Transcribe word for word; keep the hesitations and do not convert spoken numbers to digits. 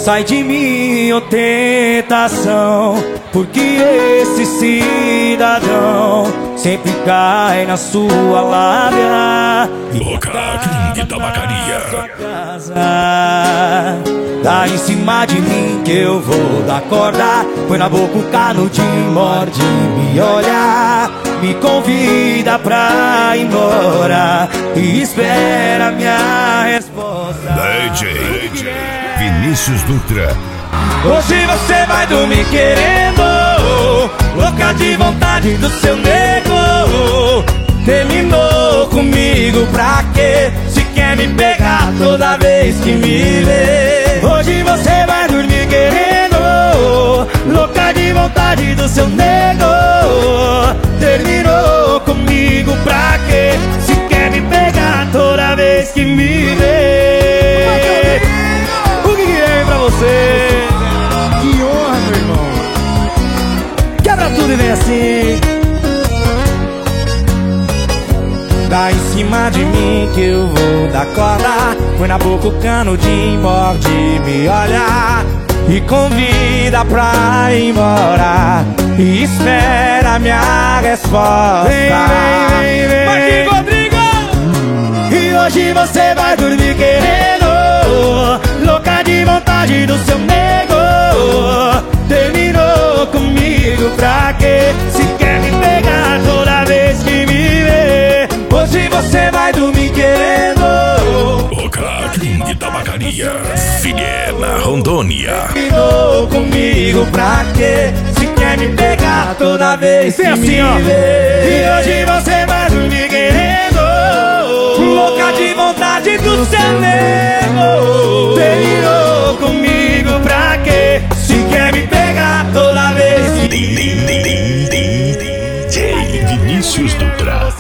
Sai de mim, ô tentação, porque esse cidadão sempre cai na sua lábia e Boca King Tabacaria. dá em cima de mim que eu vou dar corda. Põe na boca o canudinho, morde, me olha, me convida pra ir embora e espera minha resposta. D J Vinícius Dutra. Hoje você vai dormir querendo, louca de vontade do seu nego. Terminou comigo pra quê? Se quer me pegar toda vez que me vê. Hoje você vai dormir querendo, louca de vontade do seu nego. Terminou comigo pra quê? Se quer me pegar toda vez que me vê. O que que é pra você? Que honra, meu irmão. Quebra tudo e vem assim. Dá em cima de mim que eu vou dar corda. Põe na boca o canudinho, morde, me olha e convida pra ir embora e espera minha resposta. Vem, vem, vem, vem. Marquinhos Rodrigo! E hoje você vai dormir querendo, louca de vontade do seu nego. Terminou comigo pra quê? Se quer me pegar toda vez que me vê. Hoje você vai dormir querendo. Boca King Tabacaria. Figueira, Rondônia. Terminou comigo pra quê? Se quer me pegar toda vez que assim, me ó. vê. E hoje você vai dormir querendo, louca de vontade do seu nego. Terminou comigo pra quê? Se quer me pegar toda vez que me vê. D J Vinícius Dutra.